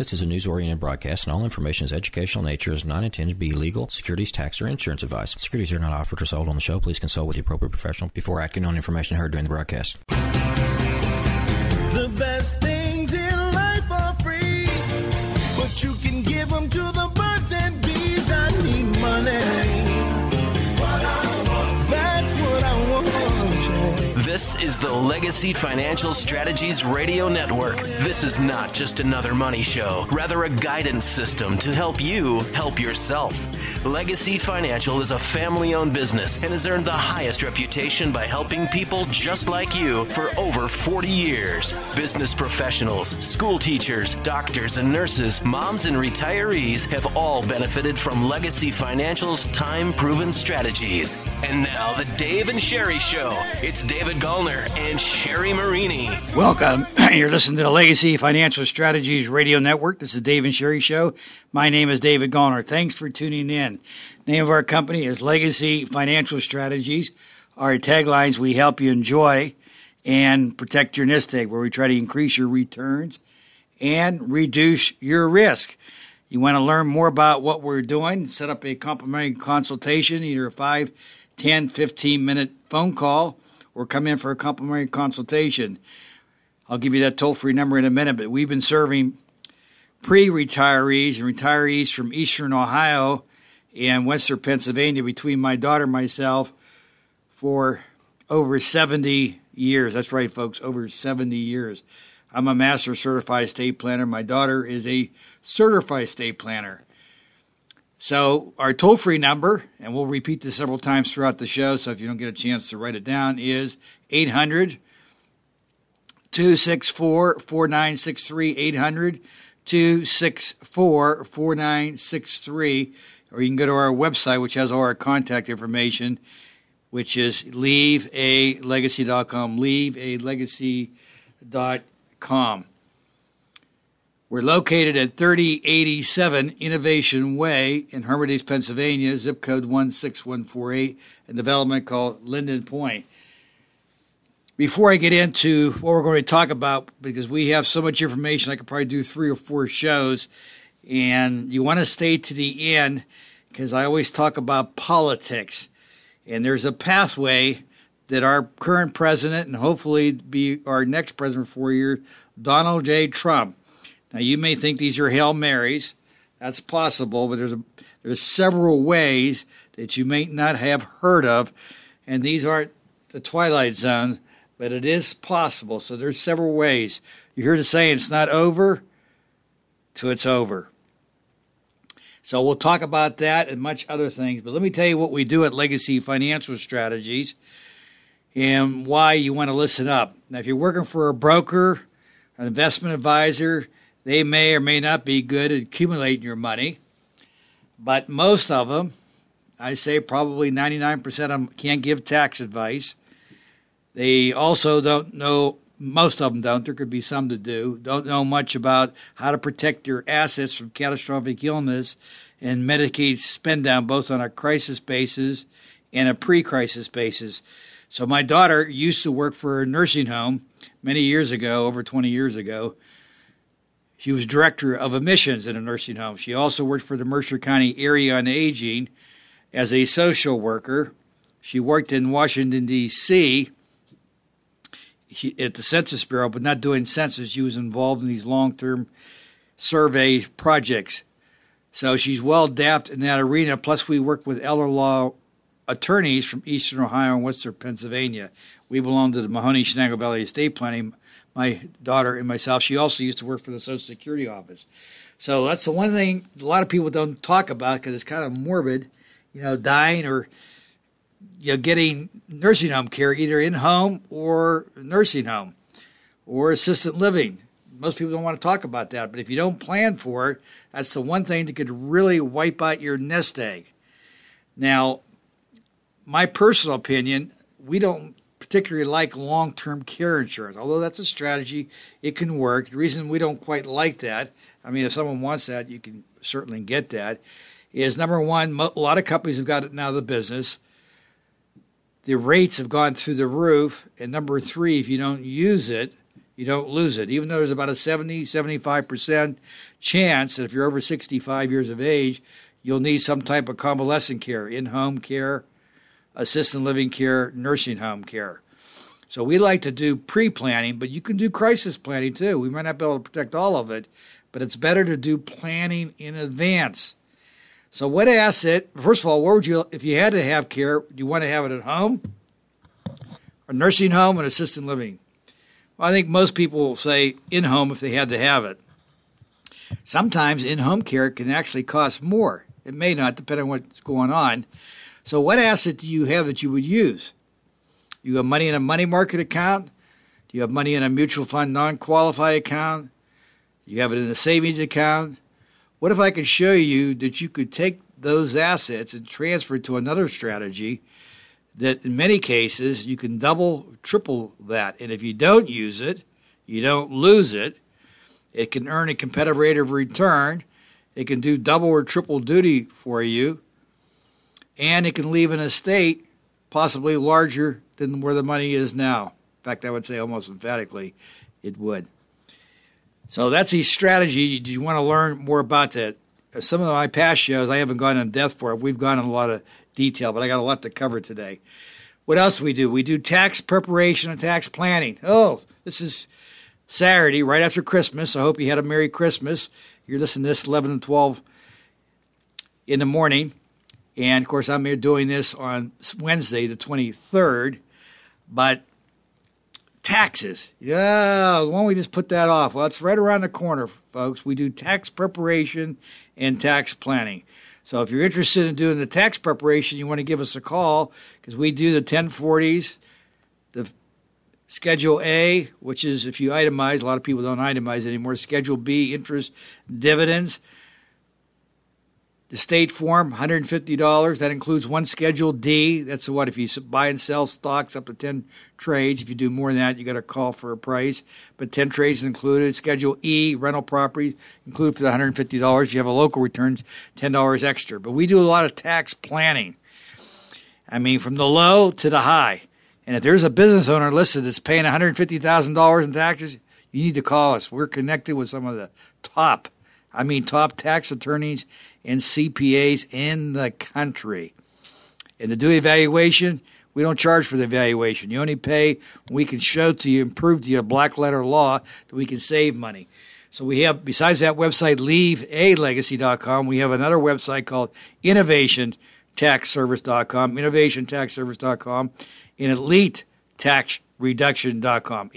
This is a news-oriented broadcast, and all information is educational in nature, is not intended to be legal, securities, tax, or insurance advice. Securities are not offered or sold on the show. Please consult with the appropriate professional before acting on information heard during the broadcast. The best things in life are free, but you can give them to the birds and bees. I need money. That's what I want. This is the Legacy Financial Strategies Radio Network. This is not just another money show, rather a guidance system to help you help yourself. Legacy Financial is a family-owned business and has earned the highest reputation by helping people just like you for over 40 years. Business professionals, school teachers, doctors and nurses, moms and retirees have all benefited from Legacy Financial's time-proven strategies. And now the Dave and Sherry Show. It's David Gallner and Sherry Marini. Welcome. You're listening to the Legacy Financial Strategies Radio Network. This is the Dave and Sherry Show. My name is David Gallner. Thanks for tuning in. Name of our company is Legacy Financial Strategies. Our taglines: we help you enjoy and protect your nest egg, where we try to increase your returns and reduce your risk. You want to learn more about what we're doing, set up a complimentary consultation, either a 5, 10, 15-minute phone call, or come in for a complimentary consultation. I'll give you that toll-free number in a minute, but we've been serving pre-retirees and retirees from Eastern Ohio and Western Pennsylvania between my daughter and myself for over 70 years. That's right, folks, over 70 years. I'm a master certified estate planner. My daughter is a certified estate planner. So our toll-free number, and we'll repeat this several times throughout the show, so if you don't get a chance to write it down, is 800-264-4963, 800-264-4963, or you can go to our website, which has all our contact information, which is leavealegacy.com, leavealegacy.com. We're located at 3087 Innovation Way in Hermitage, Pennsylvania, zip code 16148, a development called Linden Point. Before I get into what we're going to talk about, because we have so much information, I could probably do 3 or 4 shows, and you want to stay to the end, because I always talk about politics. And there's a pathway that our current president, and hopefully be our next president for 4 years, Donald J. Trump. Now, you may think these are Hail Marys. That's possible, but there's several ways that you may not have heard of, and these aren't the Twilight Zone, but it is possible. So there's several ways. You hear the saying, it's not over till it's over. So we'll talk about that and much other things. But let me tell you what we do at Legacy Financial Strategies and why you want to listen up. Now, if you're working for a broker, an investment advisor, they may or may not be good at accumulating your money, but most of them, I say probably 99% of them, can't give tax advice. They also don't know, most of them don't, there could be some that don't know much about how to protect your assets from catastrophic illness and Medicaid spend down, both on a crisis basis and a pre-crisis basis. So my daughter used to work for a nursing home many years ago, over 20 years ago. She was director of admissions in a nursing home. She also worked for the Mercer County Area on Aging as a social worker. She worked in Washington, D.C. At the Census Bureau, but not doing census. She was involved in these long-term survey projects. So she's well adapted in that arena. Plus, we work with elder law attorneys from Eastern Ohio and Western Pennsylvania. We belong to the Mahoney-Shenango Valley Estate Planning. My daughter and myself, she also used to work for the Social Security office. So that's the one thing a lot of people don't talk about because it's kind of morbid, dying or getting nursing home care, either in home or nursing home or assisted living. Most people don't want to talk about that, but if you don't plan for it, that's the one thing that could really wipe out your nest egg. Now, my personal opinion, we don't particularly like long-term care insurance. Although that's a strategy, it can work. The reason we don't quite like that, I mean, if someone wants that, you can certainly get that, is number one, a lot of companies have got it now, the business. The rates have gone through the roof. And number three, if you don't use it, you don't lose it. Even though there's about a 75% chance that if you're over 65 years of age, you'll need some type of convalescent care, in-home care, assisted living care, nursing home care. So we like to do pre-planning, but you can do crisis planning too. We might not be able to protect all of it, but it's better to do planning in advance. So what asset, first of all, where would you, if you had to have care, do you want to have it at home, a nursing home, and assisted living? Well, I think most people will say in-home if they had to have it. Sometimes in-home care can actually cost more. It may not, depending on what's going on. So what asset do you have that you would use? You have money in a money market account? Do you have money in a mutual fund non-qualified account? Do you have it in a savings account? What if I could show you that you could take those assets and transfer it to another strategy that in many cases you can double, triple that. And if you don't use it, you don't lose it. It can earn a competitive rate of return. It can do double or triple duty for you. And it can leave an estate possibly larger than where the money is now. In fact, I would say almost emphatically it would. So that's a strategy. Do you want to learn more about that? Some of my past shows, I haven't gone in depth for it. We've gone in a lot of detail, but I got a lot to cover today. What else do we do? We do tax preparation and tax planning. Oh, this is Saturday, right after Christmas. I hope you had a Merry Christmas. You're listening to this 11 and 12 in the morning. And, of course, I'm here doing this on Wednesday, the 23rd. But taxes. Yeah, why don't we just put that off? Well, it's right around the corner, folks. We do tax preparation and tax planning. So if you're interested in doing the tax preparation, you want to give us a call because we do the 1040s, the Schedule A, which is if you itemize, a lot of people don't itemize anymore, Schedule B, interest, dividends. The state form, $150. That includes one Schedule D. That's what if you buy and sell stocks up to 10 trades. If you do more than that, you got to call for a price. But 10 trades is included. Schedule E, rental property, included for the $150. You have a local returns, $10 extra. But we do a lot of tax planning. I mean, from the low to the high. And if there's a business owner listed that's paying $150,000 in taxes, you need to call us. We're connected with some of the top tax attorneys and CPAs in the country. And to do evaluation, we don't charge for the evaluation. You only pay when we can show to you and prove to you a black letter law that we can save money. So we have, besides that website, leavealegacy.com, we have another website called innovationtaxservice.com, innovationtaxservice.com, and elitetaxreduction.com,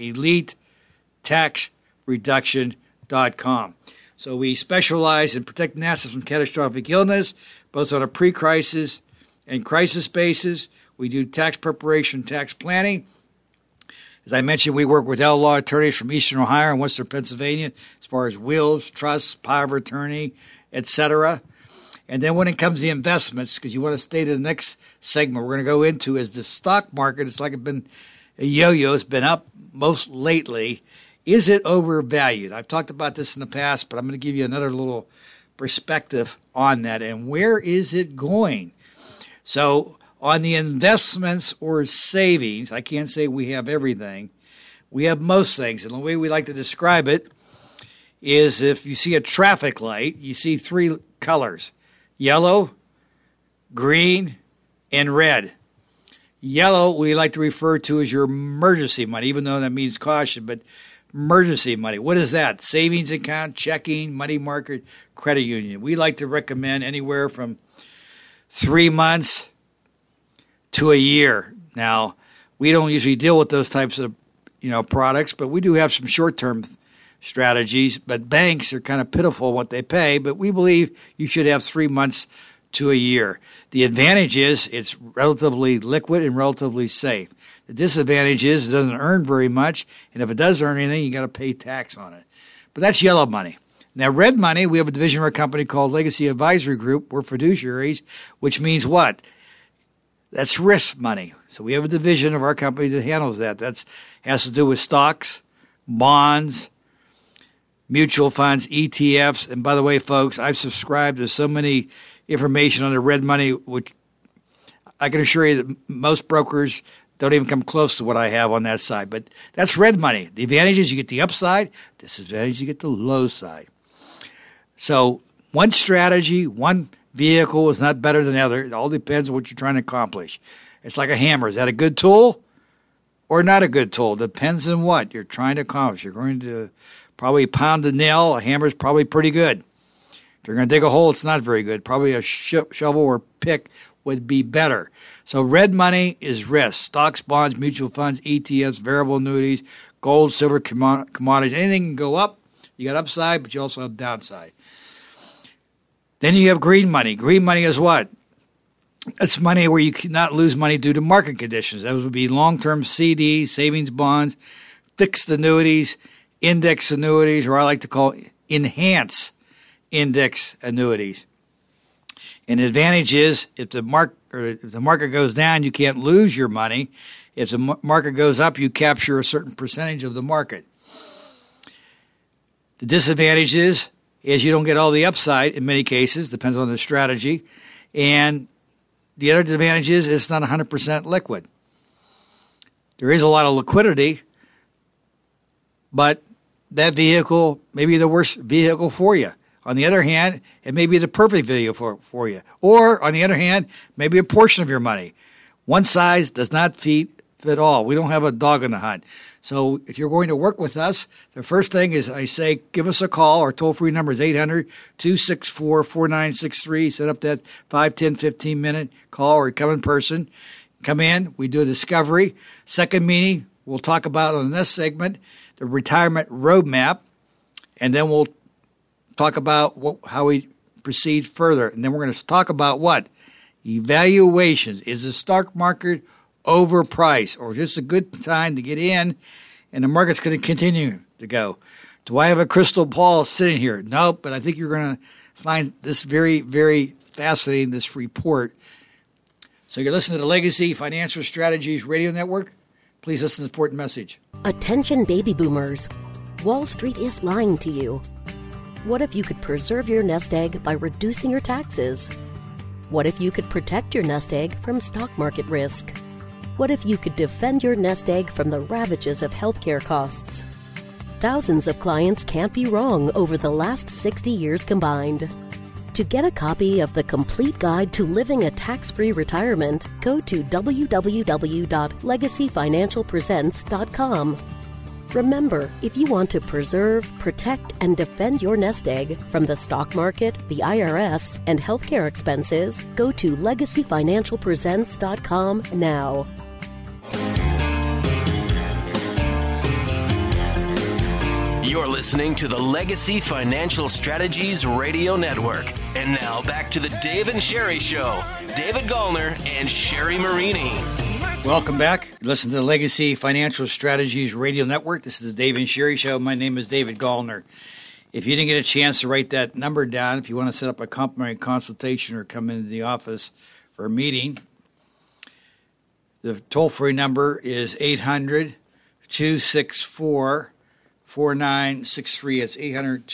elitetaxreduction.com. So we specialize in protecting assets from catastrophic illness, both on a pre-crisis and crisis basis. We do tax preparation, tax planning. As I mentioned, we work with law attorneys from Eastern Ohio and Western Pennsylvania as far as wills, trusts, power of attorney, etc. And then when it comes to the investments, because you want to stay to the next segment we're going to go into, is the stock market. It's like it's been a yo-yo. It's been up most lately. Is it overvalued? I've talked about this in the past, but I'm going to give you another little perspective on that. And where is it going? So on the investments or savings, I can't say we have everything. We have most things. And the way we like to describe it is if you see a traffic light, you see three colors, yellow, green, and red. Yellow we like to refer to as your emergency money, even though that means caution, but emergency money. What is that? Savings account, checking, money market, credit union. We like to recommend anywhere from 3 months to a year. Now, we don't usually deal with those types of, products, but we do have some short-term strategies. But banks are kind of pitiful what they pay, but we believe you should have 3 months to a year. The advantage is it's relatively liquid and relatively safe. The disadvantage is it doesn't earn very much, and if it does earn anything, you got to pay tax on it. But that's yellow money. Now, red money, we have a division of our company called Legacy Advisory Group. We're fiduciaries, which means what? That's risk money. So we have a division of our company that handles that. That has to do with stocks, bonds, mutual funds, ETFs. And by the way, folks, I've subscribed to so many information on the red money, which I can assure you that most brokers don't even come close to what I have on that side. But that's red money. The advantage is you get the upside. Disadvantage, you get the low side. So one strategy, one vehicle is not better than the other. It all depends on what you're trying to accomplish. It's like a hammer. Is that a good tool or not a good tool? Depends on what you're trying to accomplish. You're going to probably pound a nail. A hammer is probably pretty good. If you're going to dig a hole, it's not very good. Probably a shovel or pick would be better. So red money is risk. Stocks, bonds, mutual funds, ETFs, variable annuities, gold, silver, commodities. Anything can go up. You got upside, but you also have downside. Then you have green money. Green money is what? It's money where you cannot lose money due to market conditions. Those would be long-term CDs, savings bonds, fixed annuities, index annuities, or I like to call enhanced index annuities. And the advantage is if the market goes down, you can't lose your money. If the market goes up, you capture a certain percentage of the market. The disadvantage is you don't get all the upside in many cases, depends on the strategy. And the other advantage is it's not 100% liquid. There is a lot of liquidity, but that vehicle may be the worst vehicle for you. On the other hand, it may be the perfect vehicle for you. Or, on the other hand, maybe a portion of your money. One size does not fit all. We don't have a dog in the hunt. So if you're going to work with us, the first thing is I say give us a call. Our toll-free number is 800-264-4963. Set up that 5, 10, 15-minute call or come in person. Come in. We do a discovery. Second meeting, we'll talk about on this segment the retirement roadmap, and then we'll talk about how we proceed further. And then we're going to talk about what? Evaluations. Is the stock market overpriced or just a good time to get in and the market's going to continue to go? Do I have a crystal ball sitting here? Nope, but I think you're going to find this very, very fascinating, this report. So you're listening to the Legacy Financial Strategies Radio Network. Please listen to the important message. Attention baby boomers. Wall Street is lying to you. What if you could preserve your nest egg by reducing your taxes? What if you could protect your nest egg from stock market risk? What if you could defend your nest egg from the ravages of healthcare costs? Thousands of clients can't be wrong over the last 60 years combined. To get a copy of the complete guide to living a tax-free retirement, go to www.legacyfinancialpresents.com. Remember, if you want to preserve, protect, and defend your nest egg from the stock market, the IRS, and healthcare expenses, go to legacyfinancialpresents.com now. You're listening to the Legacy Financial Strategies Radio Network. And now back to the Dave and Sherry Show. David Gallner and Sherry Marini. Welcome back. Listen to the Legacy Financial Strategies Radio Network. This is the Dave and Sherry Show. My name is David Gallner. If you didn't get a chance to write that number down, if you want to set up a complimentary consultation or come into the office for a meeting, the toll-free number is 800-264-4963. It's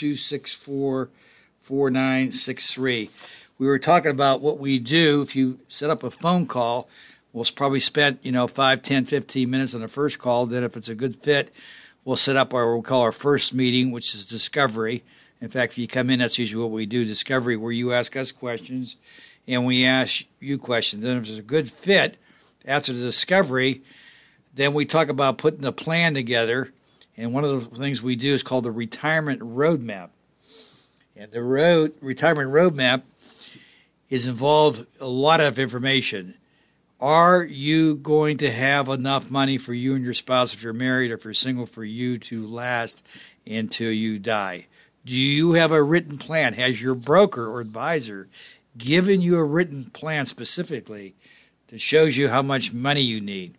800-264-4963. We were talking about what we do if you set up a phone call. We'll probably spend, 5, 10, 15 minutes on the first call. Then if it's a good fit, we'll set up we'll call our first meeting, which is discovery. In fact, if you come in, that's usually what we do, discovery, where you ask us questions and we ask you questions. Then if there's a good fit after the discovery, then we talk about putting a plan together. And one of the things we do is called the retirement roadmap. And the retirement roadmap is involved a lot of information. Are you going to have enough money for you and your spouse if you're married or if you're single for you to last until you die? Do you have a written plan? Has your broker or advisor given you a written plan specifically that shows you how much money you need?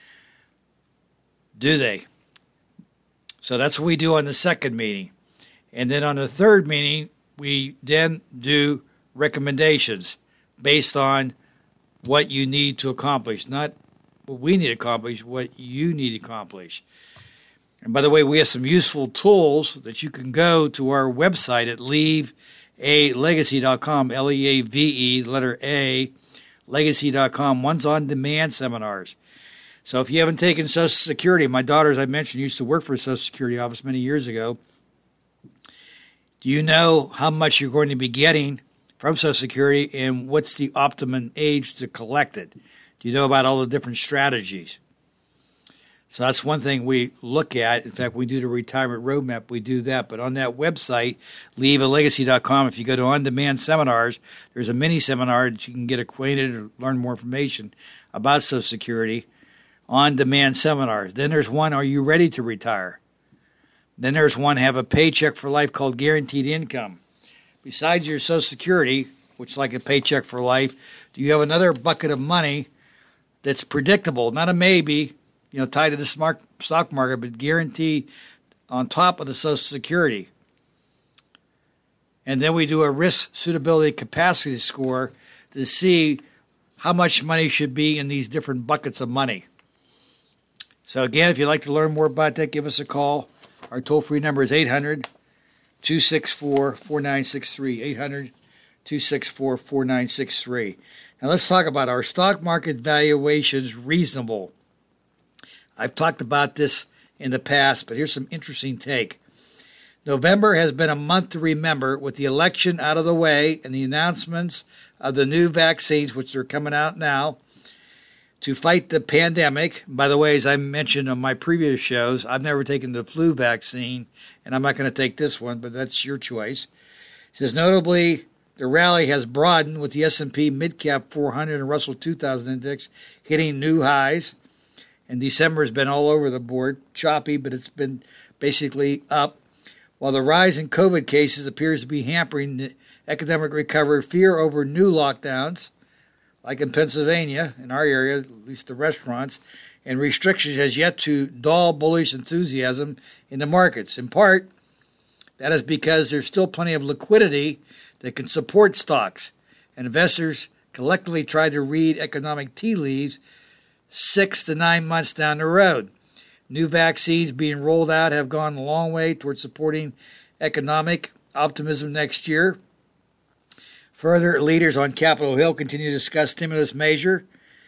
Do they? So that's what we do on the second meeting. And then on the third meeting, we then do recommendations based on what you need to accomplish, not what we need to accomplish, what you need to accomplish. And by the way, we have some useful tools that you can go to our website at leavalegacy.com, Leave, letter A, legacy.com. One's on-demand seminars. So if you haven't taken Social Security, my daughter, as I mentioned, used to work for a Social Security office many years ago. Do you know how much you're going to be getting from Social Security and what's the optimum age to collect it? Do you know about all the different strategies? So that's one thing we look at. In fact, we do the retirement roadmap. We do that. But on that website, leavealegacy.com, if you go to on-demand seminars, there's a mini seminar that you can get acquainted or learn more information about Social Security. On-demand seminars. Then there's one, are you ready to retire? Then there's one, have a paycheck for life, called guaranteed income. Besides your Social Security, which is like a paycheck for life, do you have another bucket of money that's predictable, not a maybe, tied to the stock market, but guaranteed on top of the Social Security? And then we do a risk suitability capacity score to see how much money should be in these different buckets of money. So again, if you'd like to learn more about that, give us a call. Our toll-free number is 800-264-4963, 800-264-4963. Now let's talk about our stock market valuations reasonable. I've talked about this in the past, but here's some interesting take. November has been a month to remember, with the election out of the way and the announcements of the new vaccines, which are coming out now, to fight the pandemic. By the way, as I mentioned on my previous shows, I've never taken the flu vaccine, and I'm not going to take this one, but that's your choice. It says, notably, the rally has broadened, with the S&P Mid-Cap 400 and Russell 2000 Index hitting new highs. And December has been all over the board, choppy, but it's been basically up. While the rise in COVID cases appears to be hampering the economic recovery, fear over new lockdowns, like in Pennsylvania, in our area, at least the restaurants, and restrictions has yet to dull bullish enthusiasm in the markets. In part, that is because there's still plenty of liquidity that can support stocks, and investors collectively try to read economic tea leaves 6 to 9 months down the road. New vaccines being rolled out have gone a long way towards supporting economic optimism next year. Further, leaders on Capitol Hill continue to discuss stimulus measure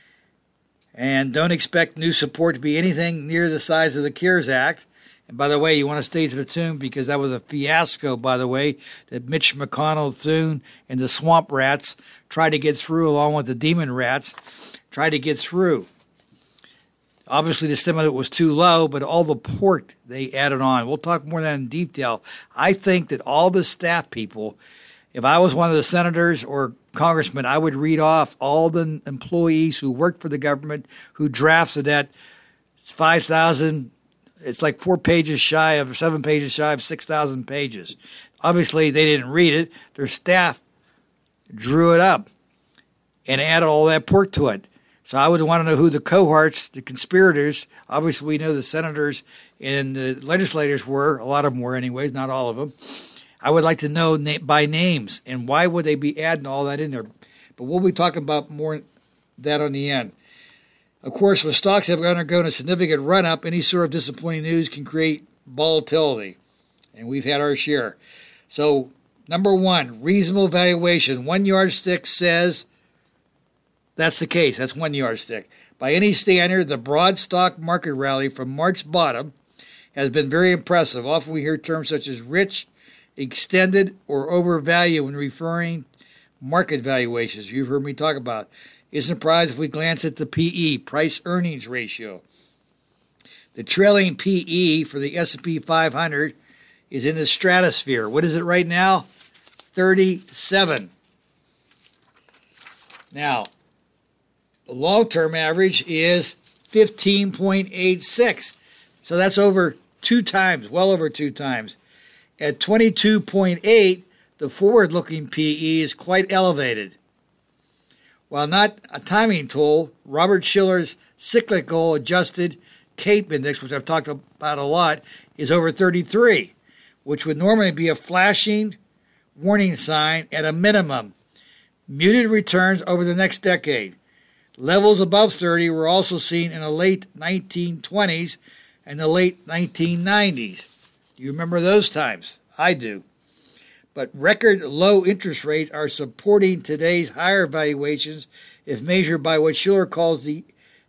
and don't expect new support to be anything near the size of the CARES Act. And by the way, you want to stay to the tune, because that was a fiasco, by the way, that Mitch McConnell, Thune, and the swamp rats tried to get through, along with the demon rats, tried to get through. Obviously, the stimulus was too low, but all the pork they added on. We'll talk more on that in detail. I think that all the staff people, if I was one of the senators or congressmen, I would read off all the employees who worked for the government, who drafted that. It's 5,000. It's like 7 pages shy of 6,000 pages. Obviously, they didn't read it. Their staff drew it up and added all that pork to it. So I would want to know who the cohorts, the conspirators, obviously we know the senators and the legislators were, a lot of them were anyways, not all of them. I would like to know by names, and why would they be adding all that in there? But we'll be talking about more that on the end. Of course, when stocks have undergone a significant run-up, any sort of disappointing news can create volatility, and we've had our share. So, number one, reasonable valuation. One yardstick says that's the case. That's one yardstick. By any standard, the broad stock market rally from March bottom has been very impressive. Often we hear terms such as rich, extended, or overvalued when referring market valuations. You've heard me talk about. Isn't surprised if we glance at the PE, price-earnings ratio. The trailing PE for the S&P 500 is in the stratosphere. What is it right now? 37. Now, the long-term average is 15.86. So that's over 2 times, well over 2 times. At 22.8, the forward-looking PE is quite elevated. While not a timing tool, Robert Shiller's cyclical adjusted CAPE index, which I've talked about a lot, is over 33, which would normally be a flashing warning sign at a minimum. Muted returns over the next decade. Levels above 30 were also seen in the late 1920s and the late 1990s. Do you remember those times? I do. But record low interest rates are supporting today's higher valuations if measured by what Shiller calls the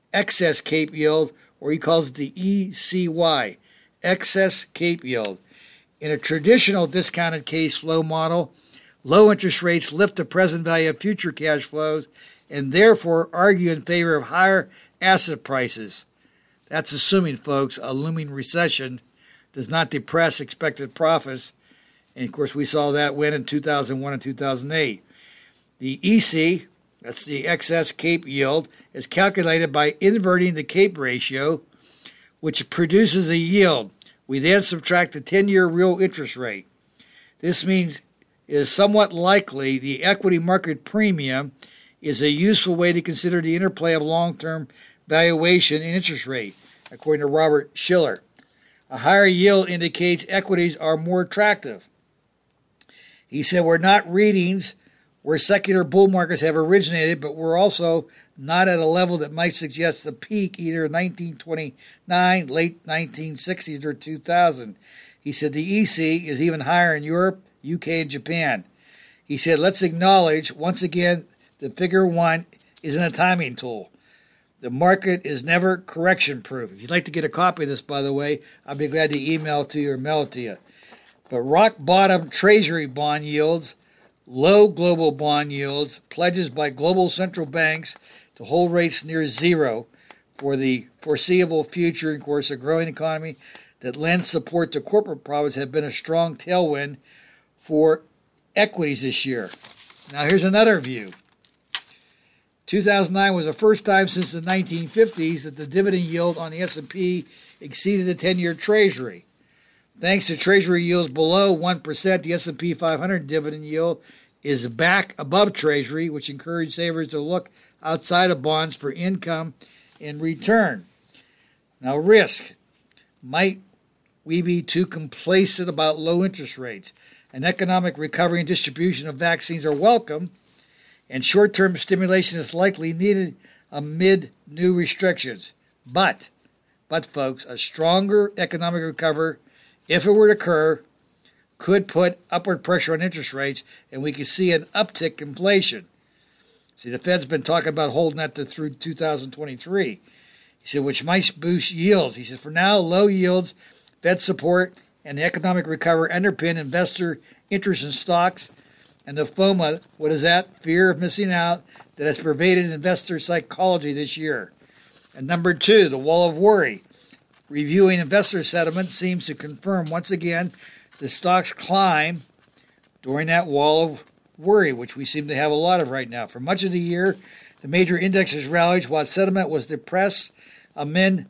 excess CAPE yield, or he calls it the ECY, excess CAPE yield. In a traditional discounted case flow model, low interest rates lift the present value of future cash flows and therefore argue in favor of higher asset prices. That's assuming, folks, a looming recession does not depress expected profits. And, of course, we saw that win in 2001 and 2008. The EC, that's the excess CAPE yield, is calculated by inverting the CAPE ratio, which produces a yield. We then subtract the 10-year real interest rate. This means it is somewhat likely the equity market premium is a useful way to consider the interplay of long-term valuation and interest rate, according to Robert Shiller. A higher yield indicates equities are more attractive. He said, we're not readings where secular bull markets have originated, but we're also not at a level that might suggest the peak either 1929, late 1960s, or 2000. He said the EC is even higher in Europe, UK, and Japan. He said, let's acknowledge, once again, that Figure 1 isn't a timing tool. The market is never correction-proof. If you'd like to get a copy of this, by the way, I'd be glad to email it to you or mail it to you. But rock-bottom Treasury bond yields, low global bond yields, pledges by global central banks to hold rates near zero for the foreseeable future, and, of course, a growing economy that lends support to corporate profits have been a strong tailwind for equities this year. Now, here's another view. 2009 was the first time since the 1950s that the dividend yield on the S&P exceeded the 10-year Treasury. Thanks to Treasury yields below 1%, the S&P 500 dividend yield is back above Treasury, which encouraged savers to look outside of bonds for income and return. Now, risk. Might we be too complacent about low interest rates? An economic recovery and distribution of vaccines are welcome, and short-term stimulation is likely needed amid new restrictions. But folks, a stronger economic recovery, if it were to occur, could put upward pressure on interest rates, and we could see an uptick in inflation. See, the Fed's been talking about holding that through 2023. He said, which might boost yields. He said, for now, low yields, Fed support, and the economic recovery underpin investor interest in stocks, and the FOMO, what is that? Fear of missing out, that has pervaded investor psychology this year. And number two, the wall of worry. Reviewing investor sentiment seems to confirm once again the stocks climb during that wall of worry, which we seem to have a lot of right now. For much of the year, the major indexes rallied while sentiment was depressed amid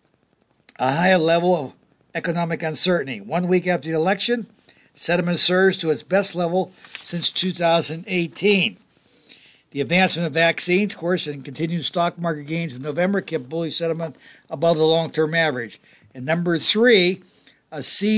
a high level of economic uncertainty. 1 week after the election, sentiment surged to its best level since 2018. The advancement of vaccines, of course, and continued stock market gains in November kept bullish sentiment above the long-term average. And number three, a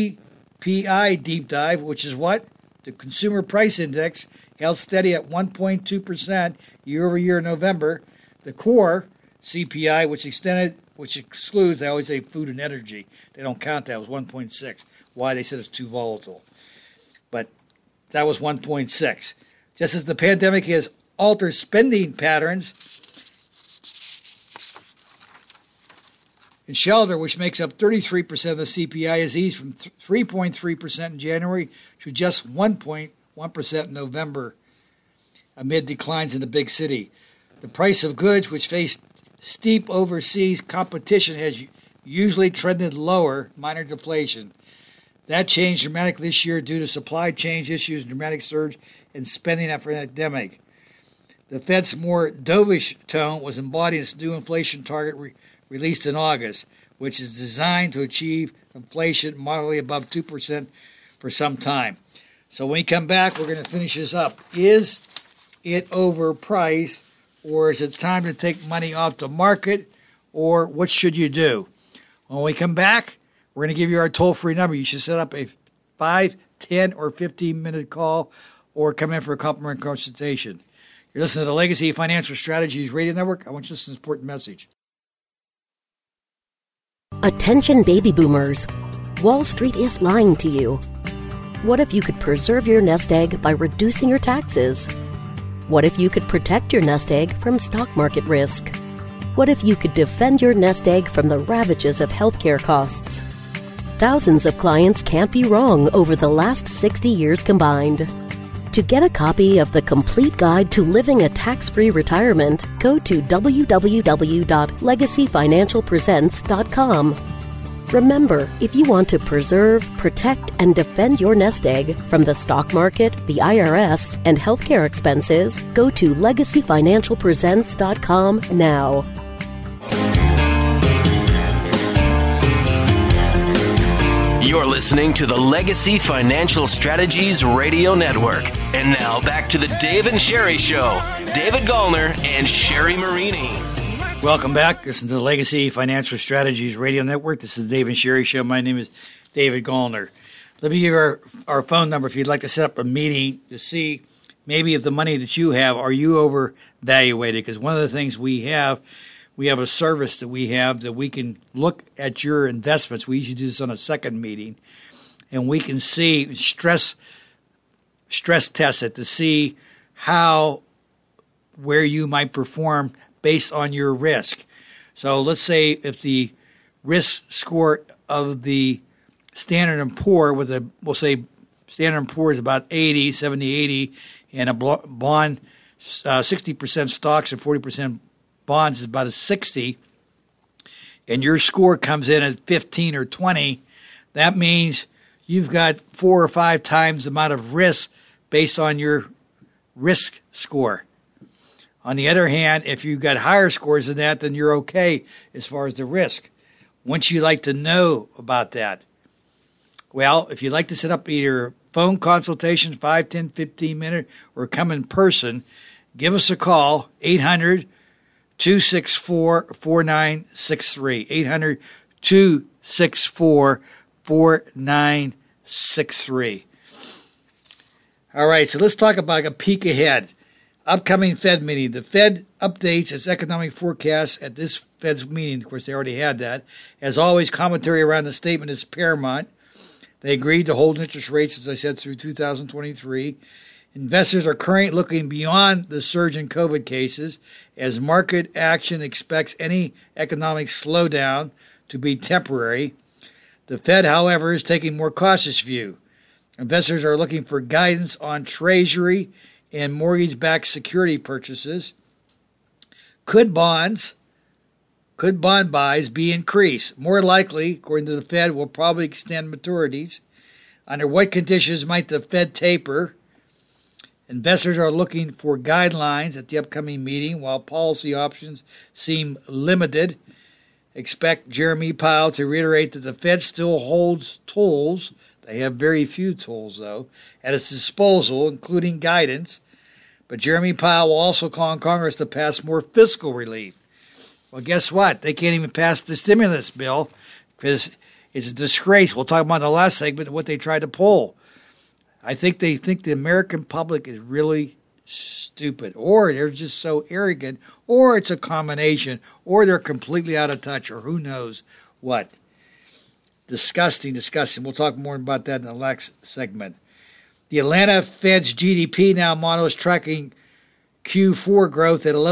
CPI deep dive, which is what? The Consumer Price Index held steady at 1.2% year-over-year in November. The core CPI, which excludes, I always say, food and energy. They don't count that. It was 1.6. Why? They said it's too volatile. But that was 1.6. Just as the pandemic has altered spending patterns, and shelter, which makes up 33% of the CPI, has eased from 3.3% in January to just 1.1% in November amid declines in the big city. The price of goods, which faced steep overseas competition, has usually trended lower, minor deflation. That changed dramatically this year due to supply chain issues and dramatic surge in spending after the pandemic. The Fed's more dovish tone was embodied in its new inflation target released in August, which is designed to achieve inflation moderately above 2% for some time. So when we come back, we're going to finish this up. Is it overpriced, or is it time to take money off the market, or what should you do? When we come back, we're going to give you our toll-free number. You should set up a 5, 10, or 15-minute call or come in for a complimentary consultation. You're listening to the Legacy Financial Strategies Radio Network. I want you to listen to this important message. Attention baby boomers. Wall Street is lying to you. What if you could preserve your nest egg by reducing your taxes? What if you could protect your nest egg from stock market risk? What if you could defend your nest egg from the ravages of healthcare costs? Thousands of clients can't be wrong over the last 60 years combined. To get a copy of the complete guide to living a tax-free retirement, go to www.legacyfinancialpresents.com. Remember, if you want to preserve, protect, and defend your nest egg from the stock market, the IRS, and healthcare expenses, go to legacyfinancialpresents.com now. You're listening to the Legacy Financial Strategies Radio Network. And now back to the Dave and Sherry Show. David Gallner and Sherry Marini. Welcome back. Listen to the Legacy Financial Strategies Radio Network. This is the Dave and Sherry Show. My name is David Gallner. Let me give you our phone number if you'd like to set up a meeting to see maybe if the money that you have, are you overvaluated? Because one of the things we have a service that we have that we can look at your investments. We usually do this on a second meeting, and we can see stress test it to see where you might perform based on your risk. So let's say if the risk score of the Standard & Poor we'll say Standard & Poor is about 70, 80, and a bond 60% stocks and 40% bonds is about a 60, and your score comes in at 15 or 20, that means you've got 4 or 5 times the amount of risk based on your risk score. On the other hand, if you've got higher scores than that, then you're okay as far as the risk. Wouldn't you like to know about that? Well, if you'd like to set up either phone consultations, 5, 10, 15 minute, or come in person, give us a call, 800-264-4963, 800-264-4963. All right, so let's talk about a peek ahead. Upcoming Fed meeting. The Fed updates its economic forecast at this Fed's meeting. Of course, they already had that. As always, commentary around the statement is paramount. They agreed to hold interest rates, as I said, through 2023. Investors are currently looking beyond the surge in COVID cases as market action expects any economic slowdown to be temporary. The Fed, however, is taking a more cautious view. Investors are looking for guidance on Treasury and mortgage-backed security purchases. Could bond buys be increased? More likely, according to the Fed, will probably extend maturities. Under what conditions might the Fed taper? Investors are looking for guidelines at the upcoming meeting, while policy options seem limited. Expect Jeremy Powell to reiterate that the Fed still holds tools. They have very few tools, though, at its disposal, including guidance. But Jeremy Powell will also call on Congress to pass more fiscal relief. Well, guess what? They can't even pass the stimulus bill because it's a disgrace. We'll talk about in the last segment what they tried to pull. I think they think the American public is really stupid, or they're just so arrogant, or it's a combination, or they're completely out of touch, or who knows what. Disgusting. We'll talk more about that in the next segment. The Atlanta Fed's GDP now model is tracking Q4 growth at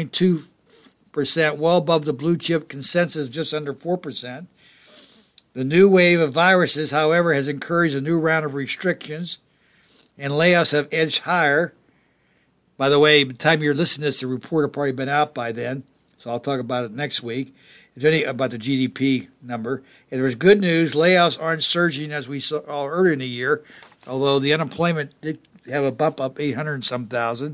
11.2%, well above the blue chip consensus just under 4%. The new wave of viruses, however, has encouraged a new round of restrictions, and layoffs have edged higher. By the way, by the time you're listening to this, the report will probably been out by then, so I'll talk about it next week. If any, about the GDP number. And there's good news. Layoffs aren't surging as we saw earlier in the year, although the unemployment did have a bump up 800 and some thousand.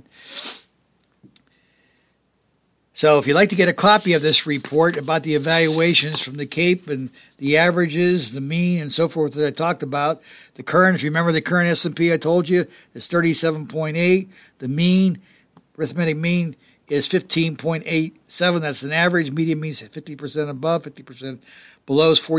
So if you'd like to get a copy of this report about the evaluations from the CAPE and the averages, the mean, and so forth that I talked about, the current, if you remember the current S&P I told you, is 37.8. The mean, arithmetic mean, is 15.87. That's an average. Median means 50% above, 50% below is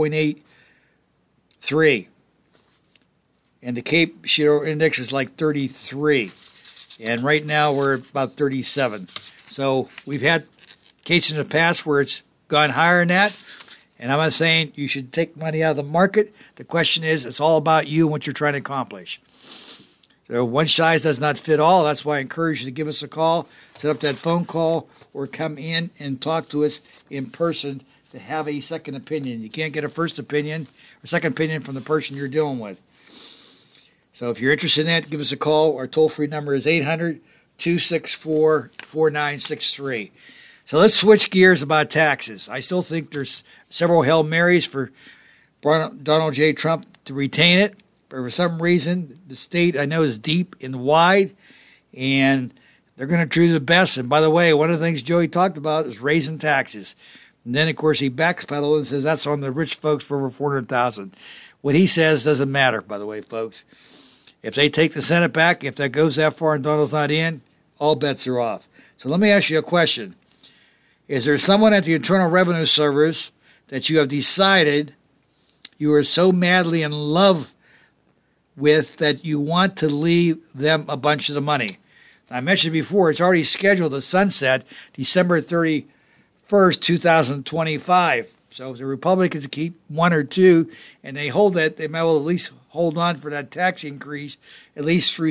14.83. And the Cape Share Index is like 33. And right now we're about 37. So we've had cases in the past where it's gone higher than that. And I'm not saying you should take money out of the market. The question is, it's all about you and what you're trying to accomplish. So one size does not fit all. That's why I encourage you to give us a call, set up that phone call, or come in and talk to us in person to have a second opinion. You can't get a first opinion or second opinion from the person you're dealing with. So if you're interested in that, give us a call. Our toll-free number is 800-264-4963. So let's switch gears about taxes. I still think there's several Hail Marys for Donald J. Trump to retain it. But for some reason, the state I know is deep and wide, and they're going to do the best. And by the way, one of the things Joey talked about is raising taxes. And then, of course, he backpedaled and says that's on the rich folks for over $400,000. What he says doesn't matter, by the way, folks. If they take the Senate back, if that goes that far and Donald's not in, all bets are off. So let me ask you a question. Is there someone at the Internal Revenue Service that you have decided you are so madly in love with that you want to leave them a bunch of the money? I mentioned before, it's already scheduled to sunset December 31st, 2025. So if the Republicans keep one or two and they hold that, they might well at least hold on for that tax increase at least through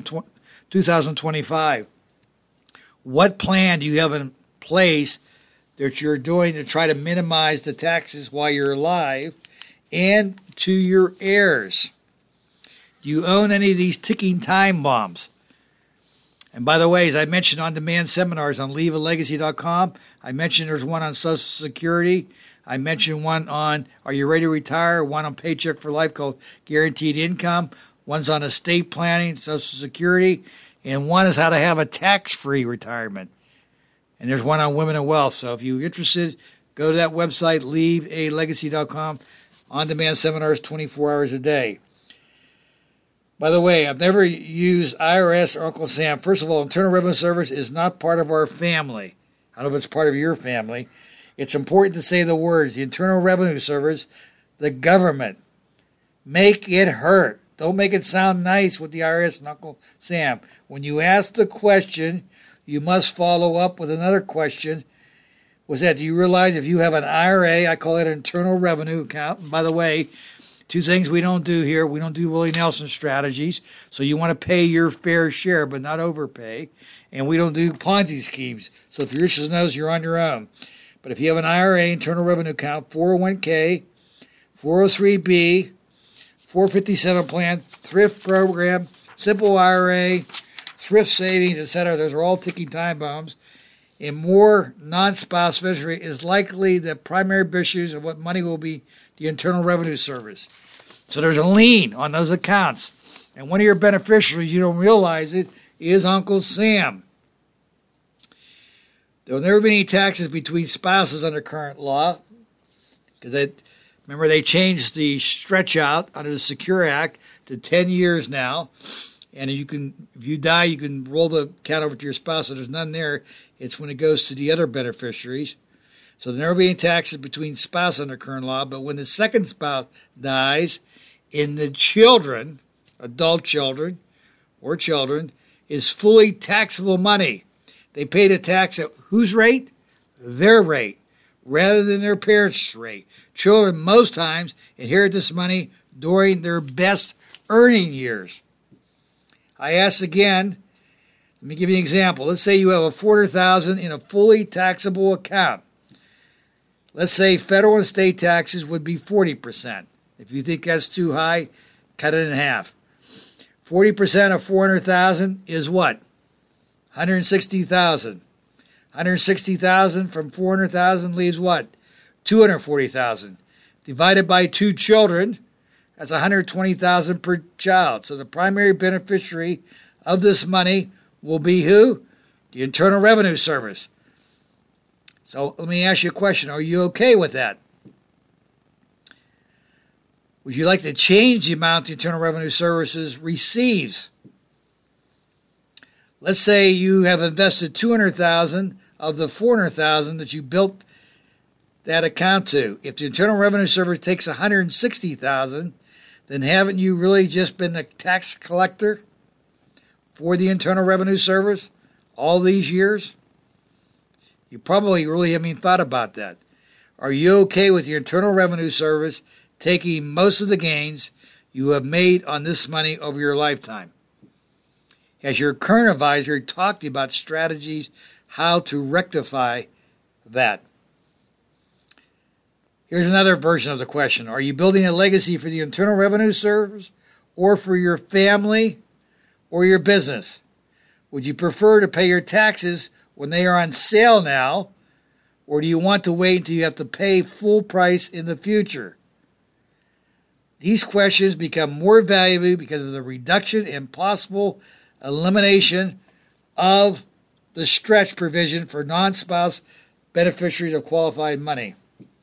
2025. What plan do you have in place that you're doing to try to minimize the taxes while you're alive and to your heirs? Do you own any of these ticking time bombs? And by the way, as I mentioned on-demand seminars on leavealegacy.com, I mentioned there's one on Social Security. I mentioned one on Are You Ready to Retire? One on Paycheck for Life called Guaranteed Income. One's on estate planning, Social Security. And one is how to have a tax-free retirement. And there's one on women and wealth. So if you're interested, go to that website, leavealegacy.com. On-demand seminars 24 hours a day. By the way, I've never used IRS or Uncle Sam. First of all, Internal Revenue Service is not part of our family. I don't know if it's part of your family. It's important to say the words, the Internal Revenue Service, the government. Make it hurt. Don't make it sound nice with the IRS and Uncle Sam. When you ask the question, you must follow up with another question. Was that, do you realize if you have an IRA, I call it an internal revenue account. And by the way, two things we don't do here. We don't do Willie Nelson strategies. So you want to pay your fair share, but not overpay. And we don't do Ponzi schemes. So if you're interested in those, you're on your own. But if you have an IRA, internal revenue account, 401k, 403b, 457 plan, thrift program, simple IRA, thrift savings, etc., those are all ticking time bombs. And more non-spouse beneficiary is likely the primary beneficiaries of what money will be the Internal Revenue Service. So there's a lien on those accounts. And one of your beneficiaries, you don't realize it, is Uncle Sam. There will never be any taxes between spouses under current law. Because remember, they changed the stretch out under the Secure Act to 10 years now. And if you die, you can roll the account over to your spouse. So there's none there. It's when it goes to the other beneficiaries. So there never be any taxes between spouses under current law. But when the second spouse dies, in the children, adult children or children, is fully taxable money. They pay the tax at whose rate? Their rate, rather than their parents' rate. Children most times inherit this money during their best earning years. I ask again, let me give you an example. Let's say you have a $400,000 in a fully taxable account. Let's say federal and state taxes would be 40%. If you think that's too high, cut it in half. 40% of $400,000 is what? $160,000. $160,000 from $400,000 leaves what? $240,000. Divided by two children, that's $120,000 per child. So the primary beneficiary of this money will be who? The Internal Revenue Service. So let me ask you a question. Are you okay with that? Would you like to change the amount the Internal Revenue Service receives? Let's say you have invested $200,000 of the $400,000 that you built that account to. If the Internal Revenue Service takes $160,000, then haven't you really just been a tax collector for the Internal Revenue Service all these years? You probably really haven't even thought about that. Are you okay with your Internal Revenue Service taking most of the gains you have made on this money over your lifetime? Has your current advisor talked to you about strategies how to rectify that? Here's another version of the question. Are you building a legacy for the Internal Revenue Service or for your family or your business? Would you prefer to pay your taxes when they are on sale now, or do you want to wait until you have to pay full price in the future? These questions become more valuable because of the reduction and possible elimination of the stretch provision for non-spouse beneficiaries of qualified money.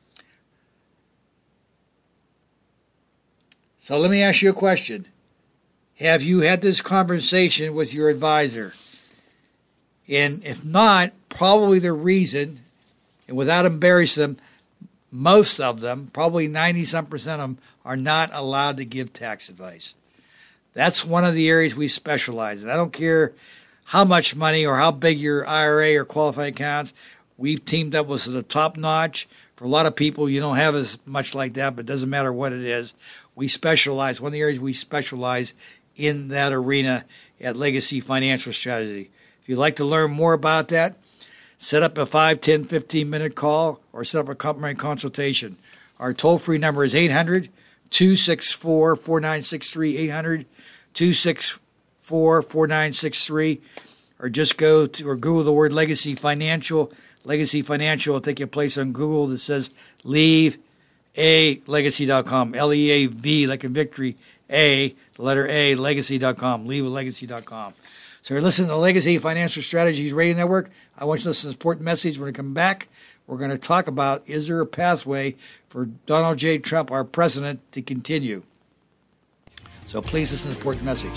So let me ask you a question. Have you had this conversation with your advisor? And if not, probably the reason, and without embarrassing them, most of them, probably 90-some% of them, are not allowed to give tax advice. That's one of the areas we specialize in. I don't care how much money or how big your IRA or qualified accounts, we've teamed up with the top notch. For a lot of people, you don't have as much like that, but it doesn't matter what it is. We specialize, one of the areas we specialize in that arena at Legacy Financial Strategy. If you'd like to learn more about that, set up a 5, 10, 15-minute call or set up a complimentary consultation. Our toll-free number is 800-264-4963, 800-264-4963, or just go to or Google the word Legacy Financial. Legacy Financial will take you a place on Google that says leave-a-legacy.com, L-E-A-V, like in victory, A, the letter A, legacy.com, leave-a-legacy.com. So you're listening to the Legacy Financial Strategies Radio Network. I want you to listen to this important message. When we come back, we're going to talk about, is there a pathway for Donald J. Trump, our president, to continue? So please listen to the important message.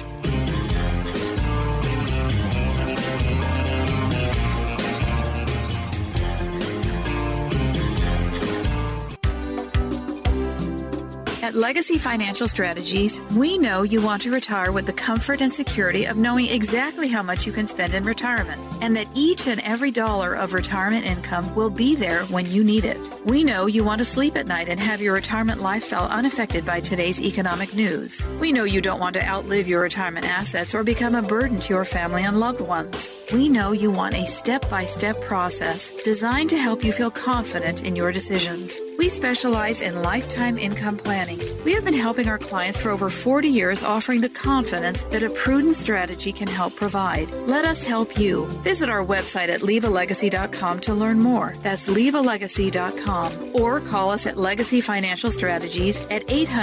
At Legacy Financial Strategies, we know you want to retire with the comfort and security of knowing exactly how much you can spend in retirement, and that each and every dollar of retirement income will be there when you need it. We know you want to sleep at night and have your retirement lifestyle unaffected by today's economic news. We know you don't want to outlive your retirement assets or become a burden to your family and loved ones. We know you want a step-by-step process designed to help you feel confident in your decisions. We specialize in lifetime income planning. We have been helping our clients for over 40 years, offering the confidence that a prudent strategy can help provide. Let us help you. Visit our website at leavealegacy.com to learn more. That's leavealegacy.com. Or call us at Legacy Financial Strategies at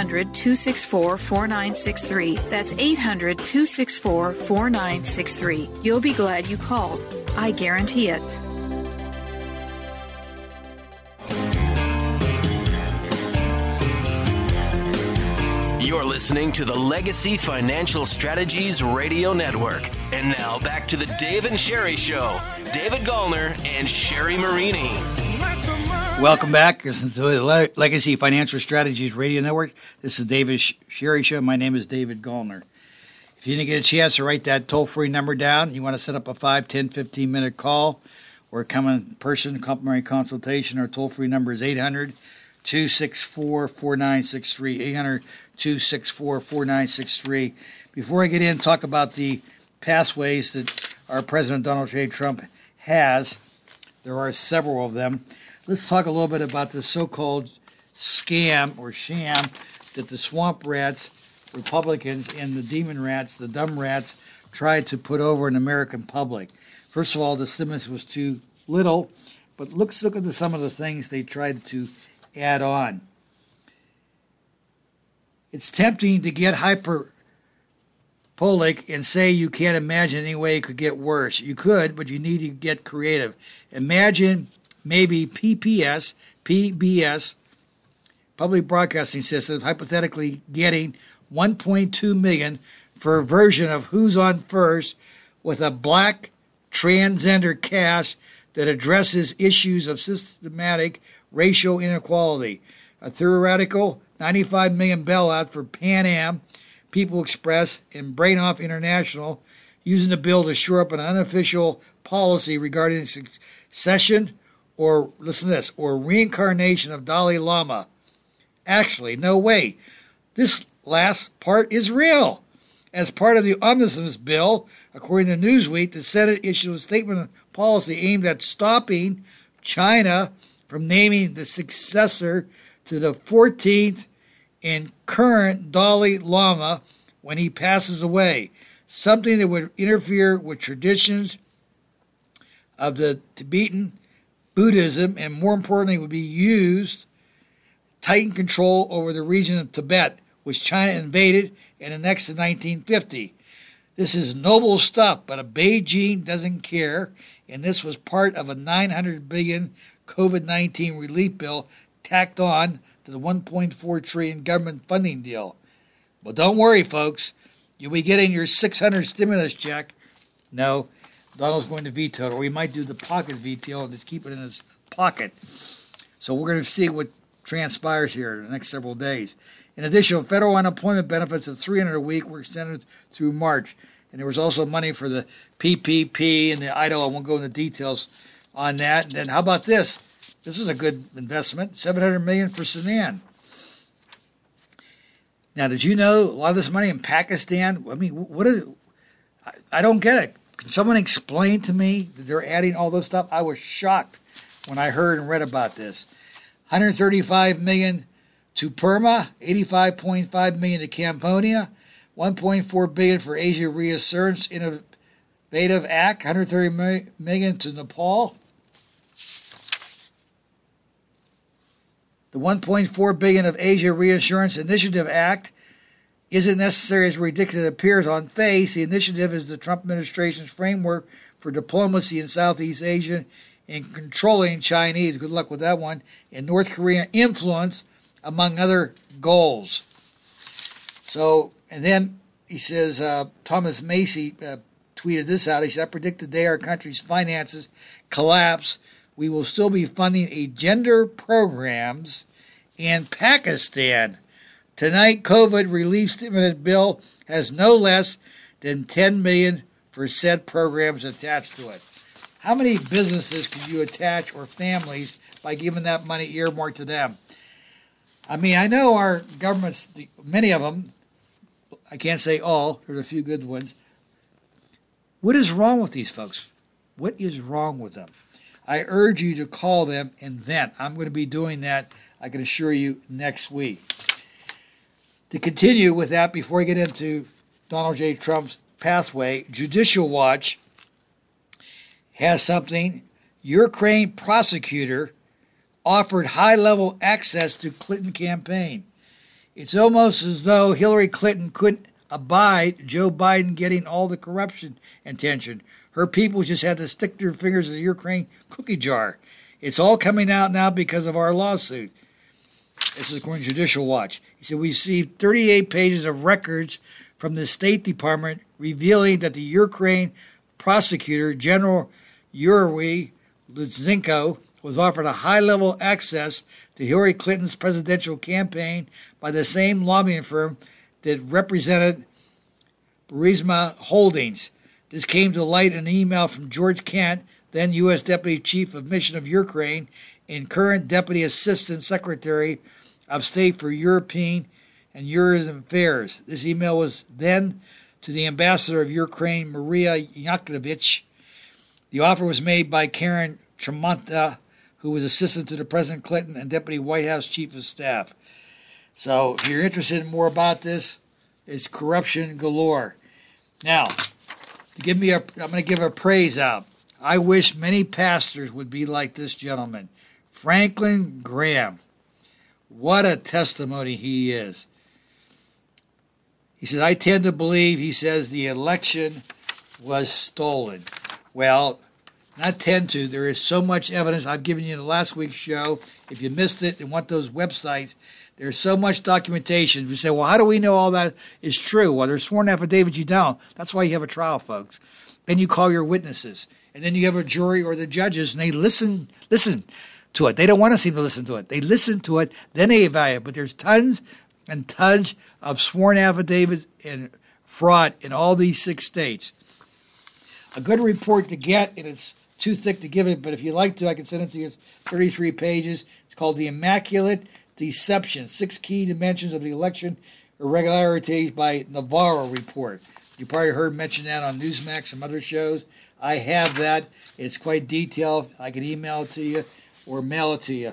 800-264-4963. That's 800-264-4963. You'll be glad you called. I guarantee it. You're listening to the Legacy Financial Strategies Radio Network. And now back to the Dave and Sherry Show. David Gallner and Sherry Marini. Welcome back. Listen to the Legacy Financial Strategies Radio Network. This is David Sherry Show. My name is David Gallner. If you didn't get a chance to write that toll-free number down, you want to set up a 5, 10, 15-minute call or come in person, complimentary consultation. Our toll-free number is 800-264-4963, 800-264-4963. Before I get in and talk about the pathways that our President Donald J. Trump has, there are several of them. Let's talk a little bit about the so-called scam or sham that the swamp rats, Republicans, and the demon rats, the dumb rats, tried to put over an American public. First of all, the stimulus was too little, but let's look at some of the things they tried to add on. It's tempting to get hyperbolic and say you can't imagine any way it could get worse. You could, but you need to get creative. Imagine maybe PBS, Public Broadcasting System, hypothetically getting $1.2 million for a version of Who's on First with a black transgender cast that addresses issues of systematic racial inequality. A theoretical $95 million bailout for Pan Am, People Express, and Brainoff International, using the bill to shore up an unofficial policy regarding succession or, listen to this, or reincarnation of Dalai Lama. Actually, no way. This last part is real. As part of the omnibus bill, according to Newsweek, the Senate issued a statement of policy aimed at stopping China from naming the successor to the 14th and current Dalai Lama when he passes away, something that would interfere with traditions of the Tibetan Buddhism, and more importantly, would be used tighten control over the region of Tibet, which China invaded and annexed in 1950. This is noble stuff, but Beijing doesn't care, and this was part of a $900 billion COVID-19 relief bill tacked on to the $1.4 trillion government funding deal. Well, don't worry, folks. You'll be getting your $600 stimulus check. No, Donald's going to veto it, or we might do the pocket veto and just keep it in his pocket. So we're going to see what transpires here in the next several days. In addition, federal unemployment benefits of $300 a week were extended through March. And there was also money for the PPP and the EIDL. I won't go into details on that. And then how about this? This is a good investment, $700 million for Sudan. Now, did you know a lot of this money in Pakistan? I mean, what is? I don't get it. Can someone explain to me that they're adding all this stuff? I was shocked when I heard and read about this. $135 million to Burma, $85.5 million to Cambodia, $1.4 billion for Asia Reassurance Innovative Act, $130 million to Nepal. The $1.4 billion of Asia Reassurance Initiative Act isn't necessary as ridiculous as it appears on face. The initiative is the Trump administration's framework for diplomacy in Southeast Asia and controlling Chinese, good luck with that one, and North Korean influence, among other goals. So, and then he says, Thomas Macy tweeted this out. He said, I predict the day our country's finances collapse, we will still be funding a gender programs in Pakistan. Tonight, COVID relief stimulus bill has no less than $10 million for said programs attached to it. How many businesses could you attach or families by giving that money earmarked to them? I mean, I know our governments, many of them, I can't say all, there's a few good ones. What is wrong with these folks? What is wrong with them? I urge you to call them and vent. I'm going to be doing that, I can assure you, next week. To continue with that, before I get into Donald J. Trump's pathway, Judicial Watch has something. Ukraine prosecutor offered high-level access to Clinton campaign. It's almost as though Hillary Clinton couldn't abide Joe Biden getting all the corruption attention. Her people just had to stick their fingers in the Ukraine cookie jar. It's all coming out now because of our lawsuit. This is according to Judicial Watch. He said, we received 38 pages of records from the State Department revealing that the Ukraine prosecutor, General Yuri Lutsenko, was offered a high-level access to Hillary Clinton's presidential campaign by the same lobbying firm that represented Burisma Holdings. This came to light in an email from George Kent, then U.S. Deputy Chief of Mission of Ukraine and current Deputy Assistant Secretary of State for European and Eurasian Affairs. This email was then to the Ambassador of Ukraine, Maria Yakovlevich. The offer was made by Karen Tremonta, who was assistant to the President Clinton and Deputy White House Chief of Staff. So if you're interested in more about this, it's corruption galore. Now, I'm going to give a praise out. I wish many pastors would be like this gentleman, Franklin Graham. What a testimony he is. He says, I tend to believe, he says, the election was stolen. Well, not tend to. There is so much evidence. I've given you in the last week's show. If you missed it and want those websites, there's so much documentation. You say, well, how do we know all that is true? Well, there's sworn affidavits you don't. That's why you have a trial, folks. Then you call your witnesses. And then you have a jury or the judges, and they listen to it. They don't want to seem to listen to it. They listen to it, then they evaluate. But there's tons and tons of sworn affidavits and fraud in all these 6 states. A good report to get, and it's too thick to give it, but if you'd like to, I can send it to you. It's 33 pages. It's called The Immaculate Deception, 6 Key Dimensions of the Election irregularities by Navarro report. You probably heard mention that on Newsmax and other shows. I have that. It's quite detailed. I can email it to you or mail it to you.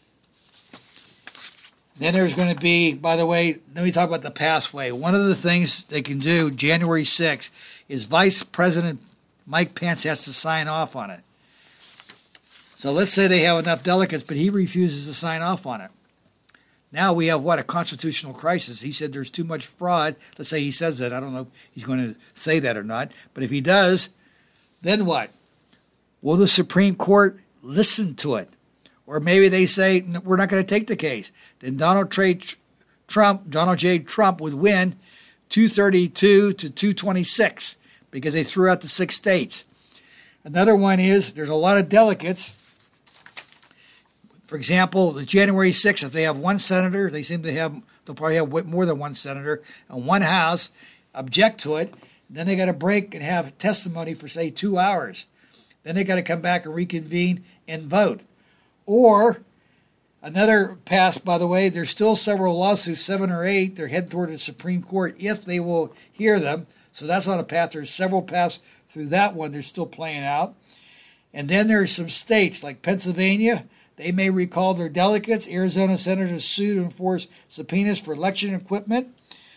Then there's going to be, by the way, let me talk about the pathway. One of the things they can do January 6th is Vice President Mike Pence has to sign off on it. So let's say they have enough delegates, but he refuses to sign off on it. Now we have, a constitutional crisis. He said there's too much fraud. Let's say he says that. I don't know if he's going to say that or not. But if he does, then what? Will the Supreme Court listen to it? Or maybe they say, we're not going to take the case. Then Donald J. Trump would win 232 to 226 because they threw out the 6 states. Another one is there's a lot of delegates. For example, the January 6th, if they have one senator, they'll probably have more than one senator, and one house object to it. Then they got to break and have testimony for, say, 2 hours. Then they got to come back and reconvene and vote. Or another pass, by the way, there's still several lawsuits, 7 or 8. They're heading toward the Supreme Court if they will hear them. So that's not a path. There's several paths through that one. They're still playing out. And then there's some states like Pennsylvania. They may recall their delegates. Arizona senators sue to enforce subpoenas for election equipment.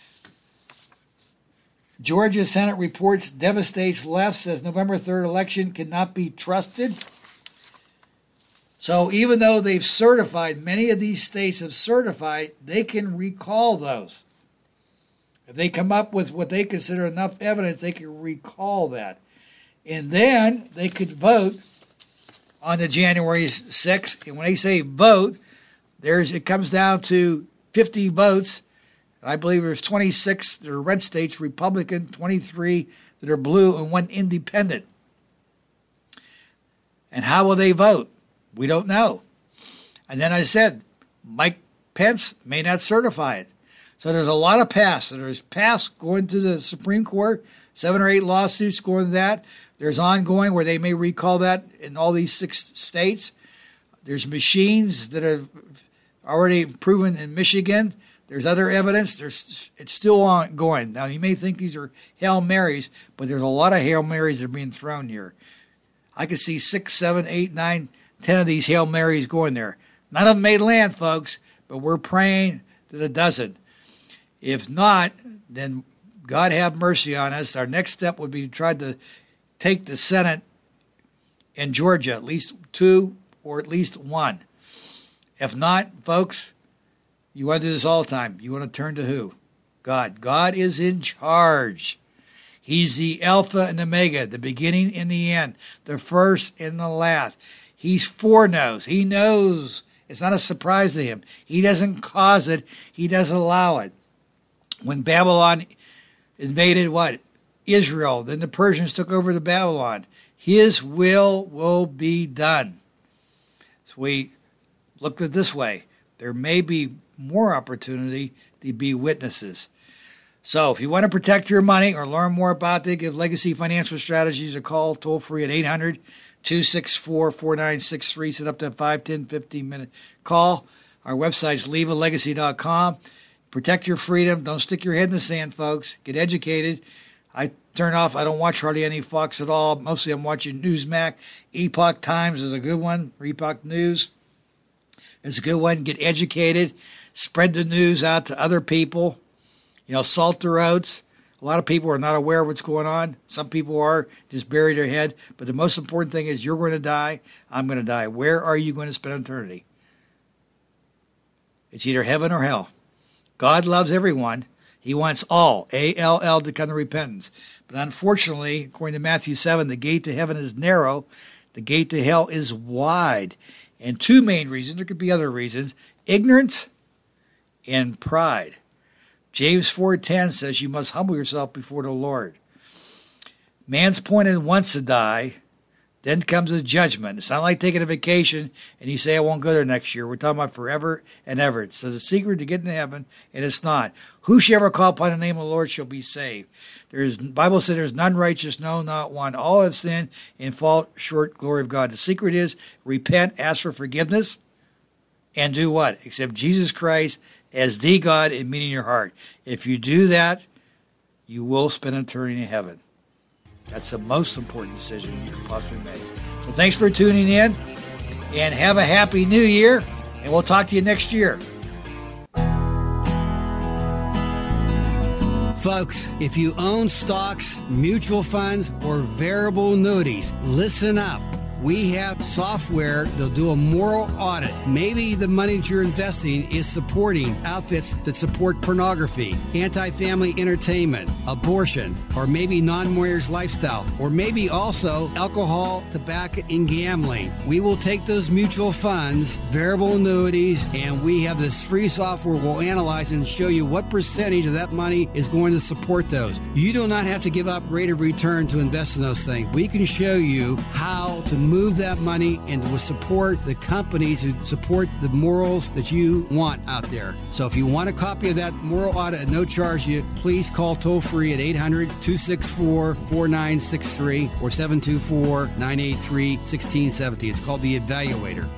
Georgia Senate reports devastates left, says November 3rd election cannot be trusted. So even though they've certified, many of these states have certified, they can recall those. If they come up with what they consider enough evidence, they can recall that. And then they could vote on the January 6th. And when they say vote, it comes down to 50 votes. I believe there's 26 that are red states, Republican, 23 that are blue, and 1 independent. And how will they vote? We don't know. And then I said, Mike Pence may not certify it. So there's a lot of paths. So there's paths going to the Supreme Court, 7 or 8 lawsuits going to that. There's ongoing where they may recall that in all these 6 states. There's machines that are already proven in Michigan. There's other evidence. It's still ongoing. Now, you may think these are Hail Marys, but there's a lot of Hail Marys that are being thrown here. I could see 6, 7, 8, 9, 10 of these Hail Marys going there. None of them made land, folks, but we're praying that it doesn't. If not, then God have mercy on us. Our next step would be to try to take the Senate in Georgia, at least 2 or at least 1. If not, folks, you want to do this all the time. You want to turn to who? God. God is in charge. He's the Alpha and Omega, the beginning and the end, the first and the last. He's foreknows. He knows. It's not a surprise to him. He doesn't cause it. He doesn't allow it. When Babylon invaded Israel, then the Persians took over the Babylon. His will be done. So we looked at it this way. There may be more opportunity to be witnesses. So if you want to protect your money or learn more about it, give Legacy Financial Strategies a call toll free at 800-264-4963. Set up to a 5, 10, 15-minute call. Our website is leavalegacy.com. Protect your freedom. Don't stick your head in the sand, folks. Get educated. I don't watch hardly any Fox at all. Mostly I'm watching Newsmax. Epoch Times is a good one. Epoch News is a good one. Get educated. Spread the news out to other people. Salt their oats. A lot of people are not aware of what's going on. Some people are, just bury their head. But the most important thing is you're going to die. I'm going to die. Where are you going to spend eternity? It's either heaven or hell. God loves everyone. He wants all, A-L-L, to come to repentance. But unfortunately, according to Matthew 7, the gate to heaven is narrow. The gate to hell is wide. And 2 main reasons, there could be other reasons, ignorance and pride. James 4:10 says you must humble yourself before the Lord. Man's appointed once to die, then comes the judgment. It's not like taking a vacation and you say, I won't go there next year. We're talking about forever and ever. So the secret to getting to heaven, and it's not. Whosoever call upon the name of the Lord shall be saved. The Bible says there's none righteous, no, not one. All have sinned and fall short glory of God. The secret is repent, ask for forgiveness, and do what? Accept Jesus Christ as the God and meaning your heart. If you do that, you will spend eternity in heaven. That's the most important decision you can possibly make. So thanks for tuning in, and have a happy new year, and we'll talk to you next year. Folks, if you own stocks, mutual funds, or variable annuities, listen up. We have software that'll do a moral audit. Maybe the money that you're investing is supporting outfits that support pornography, anti-family entertainment, abortion, or maybe non-marriage lifestyle, or maybe also alcohol, tobacco, and gambling. We will take those mutual funds, variable annuities, and we have this free software we'll analyze and show you what percentage of that money is going to support those. You do not have to give up rate of return to invest in those things. We can show you how to move that money and to support the companies who support the morals that you want out there. So if you want a copy of that moral audit at no charge, you please call toll free at 800-264-4963 or 724-983-1670. It's called the Evaluator.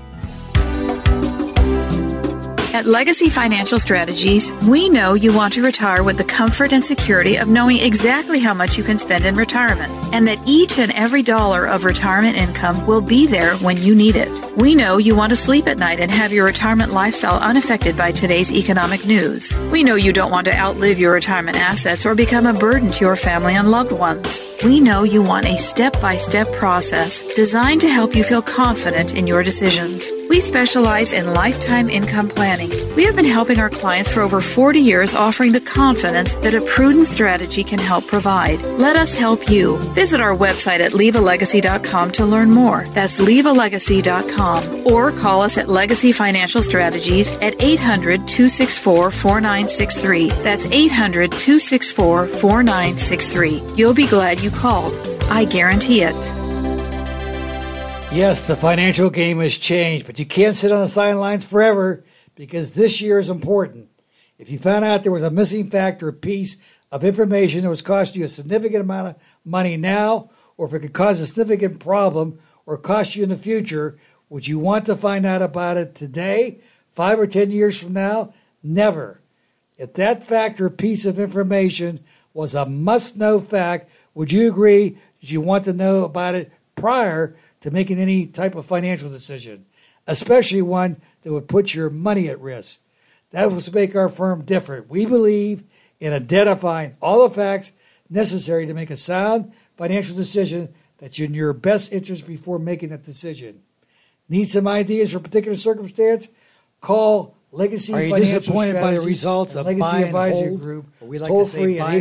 At Legacy Financial Strategies, we know you want to retire with the comfort and security of knowing exactly how much you can spend in retirement, and that each and every dollar of retirement income will be there when you need it. We know you want to sleep at night and have your retirement lifestyle unaffected by today's economic news. We know you don't want to outlive your retirement assets or become a burden to your family and loved ones. We know you want a step-by-step process designed to help you feel confident in your decisions. We specialize in lifetime income planning. We have been helping our clients for over 40 years, offering the confidence that a prudent strategy can help provide. Let us help you. Visit our website at leavealegacy.com to learn more. That's leavealegacy.com. Or call us at Legacy Financial Strategies at 800-264-4963. That's 800-264-4963. You'll be glad you called. I guarantee it. Yes, the financial game has changed, but you can't sit on the sidelines forever, because this year is important. If you found out there was a missing fact or a piece of information that was costing you a significant amount of money now, or if it could cause a significant problem or cost you in the future, would you want to find out about it today, 5 or 10 years from now? Never. If that fact or piece of information was a must-know fact, would you agree that you want to know about it prior to making any type of financial decision, especially one that would put your money at risk? That was to make our firm different. We believe in identifying all the facts necessary to make a sound financial decision that's in your best interest before making that decision. Need some ideas for a particular circumstance? Call Legacy Financial Strategies. Are you disappointed by the results of Legacy Advisory Group? Toll free at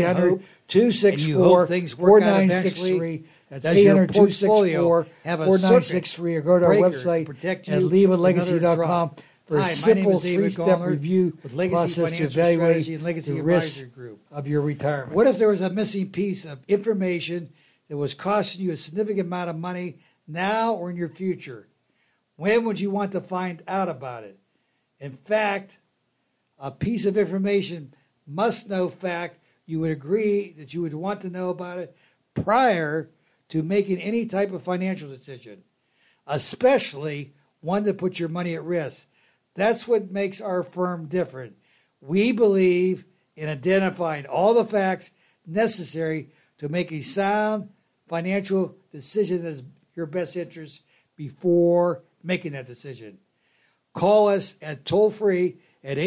800-264-4963. That's 800-264-4963, or go to our website at leavealegacy.com for a simple three-step review process to evaluate the risk of your retirement. What if there was a missing piece of information that was costing you a significant amount of money now or in your future? When would you want to find out about it? In fact, a piece of information, must-know fact, you would agree that you would want to know about it prior to making any type of financial decision, especially one that puts your money at risk. That's what makes our firm different. We believe in identifying all the facts necessary to make a sound financial decision that is your best interest before making that decision. Call us at toll free at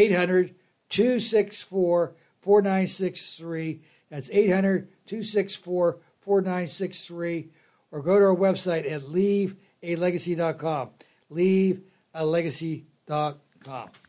800-264-4963. That's 800-264-4963, or go to our website at leavealegacy.com. Leavealegacy.com.